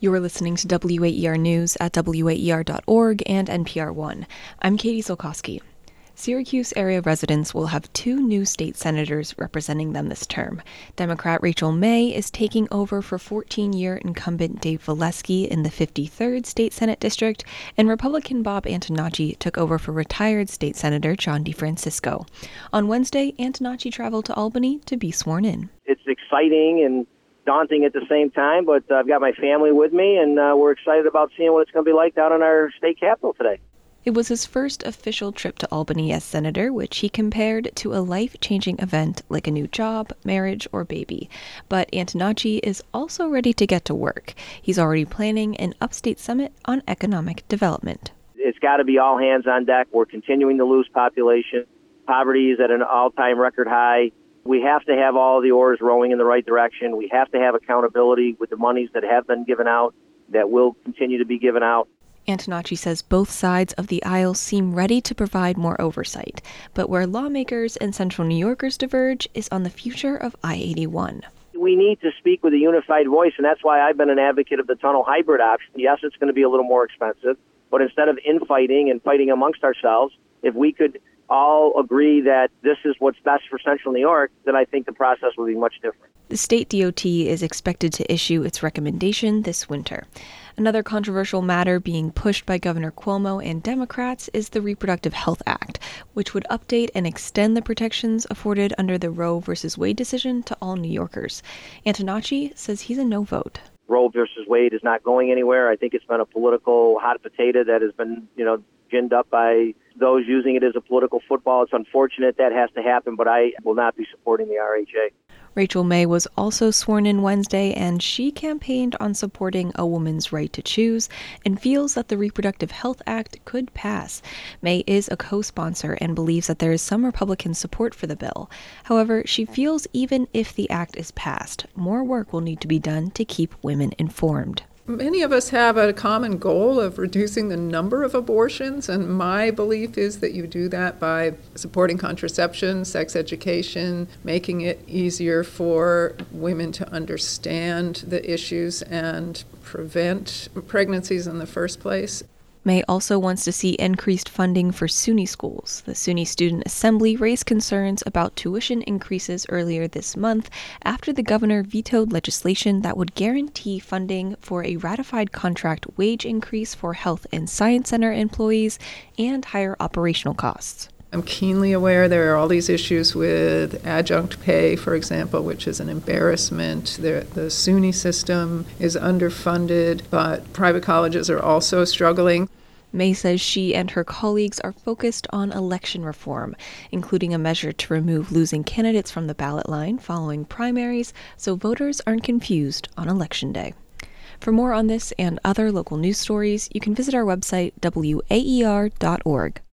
You're listening to WAER News at WAER.org and NPR One. I'm Katie Solkowski. Syracuse area residents will have two new state senators representing them this term. Democrat Rachel May is taking over for 14-year incumbent Dave Valesky in the 53rd State Senate District, and Republican Bob Antonacci took over for retired State Senator John DeFrancisco. On Wednesday, Antonacci traveled to Albany to be sworn in. It's exciting and daunting at the same time, but I've got my family with me, and we're excited about seeing what it's going to be like down in our state capitol today. It was his first official trip to Albany as senator, which he compared to a life-changing event like a new job, marriage, or baby. But Antonacci is also ready to get to work. He's already planning an upstate summit on economic development. It's got to be all hands on deck. We're continuing to lose population. Poverty is at an all-time record high. We have to have all the oars rowing in the right direction. We have to have accountability with the monies that have been given out, that will continue to be given out. Antonacci says both sides of the aisle seem ready to provide more oversight, but where lawmakers and Central New Yorkers diverge is on the future of I-81. We need to speak with a unified voice, and that's why I've been an advocate of the tunnel hybrid option. Yes, it's going to be a little more expensive, but instead of infighting and fighting amongst ourselves, if we could all agree that this is what's best for Central New York, then I think the process will be much different. The state DOT is expected to issue its recommendation this winter. Another controversial matter being pushed by Governor Cuomo and Democrats is the Reproductive Health Act, which would update and extend the protections afforded under the Roe v. Wade decision to all New Yorkers. Antonacci says he's a no vote. Roe versus Wade is not going anywhere. I think it's been a political hot potato that has been, ginned up by those using it as a political football. It's unfortunate that has to happen, but I will not be supporting the RHA. Rachel May was also sworn in Wednesday, and she campaigned on supporting a woman's right to choose and feels that the Reproductive Health Act could pass. May is a co-sponsor and believes that there is some Republican support for the bill. However, she feels even if the act is passed, more work will need to be done to keep women informed. Many of us have a common goal of reducing the number of abortions, and my belief is that you do that by supporting contraception, sex education, making it easier for women to understand the issues and prevent pregnancies in the first place. May also wants to see increased funding for SUNY schools. The SUNY Student Assembly raised concerns about tuition increases earlier this month after the governor vetoed legislation that would guarantee funding for a ratified contract wage increase for health and science center employees and higher operational costs. I'm keenly aware there are all these issues with adjunct pay, for example, which is an embarrassment. The SUNY system is underfunded, but private colleges are also struggling. May says she and her colleagues are focused on election reform, including a measure to remove losing candidates from the ballot line following primaries so voters aren't confused on Election Day. For more on this and other local news stories, you can visit our website, WAER.org.